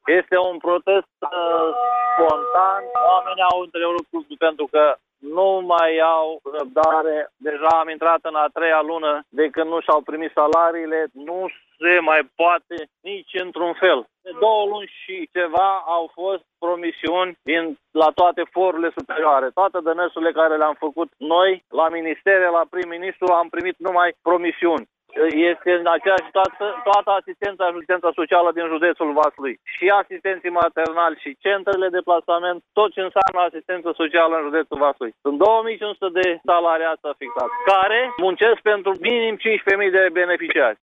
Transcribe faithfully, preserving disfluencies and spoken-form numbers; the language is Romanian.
Este un protest uh, spontan. Oamenii au întrerupt pentru că nu mai au răbdare. Deja am intrat în a treia lună de când nu și-au primit salariile. Nu se mai poate nici într-un fel. De două luni și ceva au fost promisiuni din, la toate forurile superioare. Toate demersurile care le-am făcut noi, la ministere, la prim-ministru, am primit numai promisiuni. Este în aceeași toată, toată asistența și asistența socială din județul Vaslui. Și asistenții maternali și centrele de plasament, tot ce înseamnă asistență socială în județul Vaslui. Sunt două mii cinci sute de salariați afectați, care muncesc pentru minim cincisprezece mii de beneficiari.